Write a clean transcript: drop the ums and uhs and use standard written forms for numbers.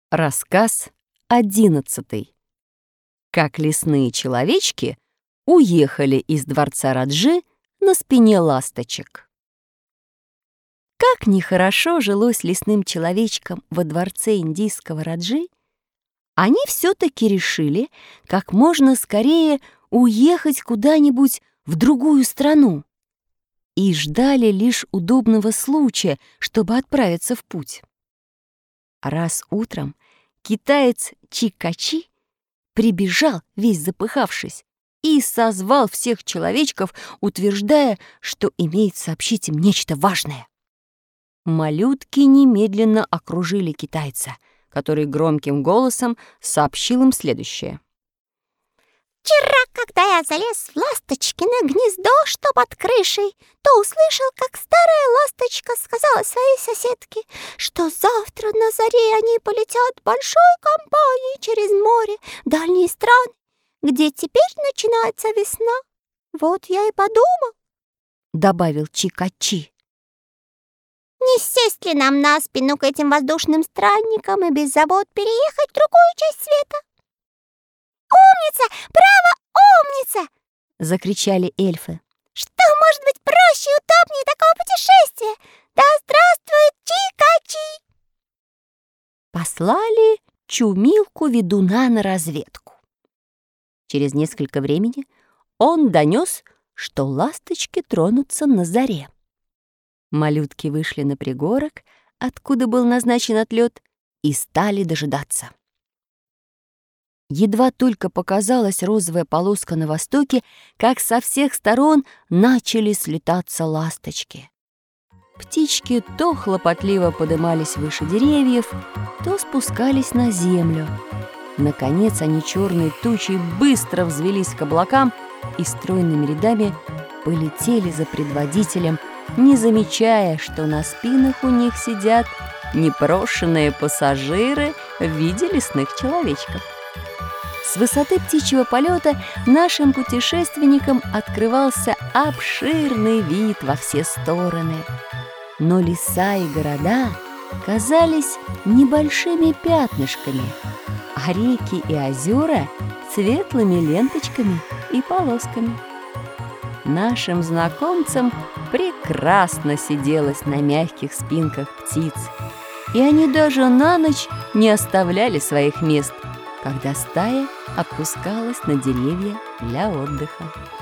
Рассказ 11. Как лесные человечки уехали из дворца Раджи на спине ласточек. Как нехорошо жилось лесным человечкам во дворце индийского Раджи, они все-таки решили как можно скорее уехать куда-нибудь в другую страну и ждали лишь удобного случая, чтобы отправиться в путь. Раз утром китаец Чикачи прибежал, весь запыхавшись, и созвал всех человечков, утверждая, что имеет сообщить им нечто важное. Малютки немедленно окружили китайца, который громким голосом сообщил им следующее. «Вчера, когда я залез в ласточкино гнездо, что под крышей, то услышал, как старая ласточка сказала своей соседке, что завтра на заре они полетят большой компанией через море в дальние страны, где теперь начинается весна. Вот я и подумал», — добавил Чикачи. «Не сесть ли нам на спину к этим воздушным странникам и без забот переехать в другую часть света?» «Умница! Браво, умница!» — закричали эльфы. «Что может быть проще и удобнее такого путешествия? Да здравствует Чикачи!» Послали Чумилку-ведуна на разведку. Через несколько времени он донес, что ласточки тронутся на заре. Малютки вышли на пригорок, откуда был назначен отлет, и стали дожидаться. Едва только показалась розовая полоска на востоке, как со всех сторон начали слетаться ласточки. Птички то хлопотливо подымались выше деревьев, то спускались на землю. Наконец они черной тучей быстро взвелись к облакам и стройными рядами полетели за предводителем, не замечая, что на спинах у них сидят непрошенные пассажиры в виде лесных человечков. С высоты птичьего полета нашим путешественникам открывался обширный вид во все стороны. Но леса и города казались небольшими пятнышками, а реки и озера — светлыми ленточками и полосками. Нашим знакомцам прекрасно сиделось на мягких спинках птиц, и они даже на ночь не оставляли своих мест, когда стая опускалась на деревья для отдыха.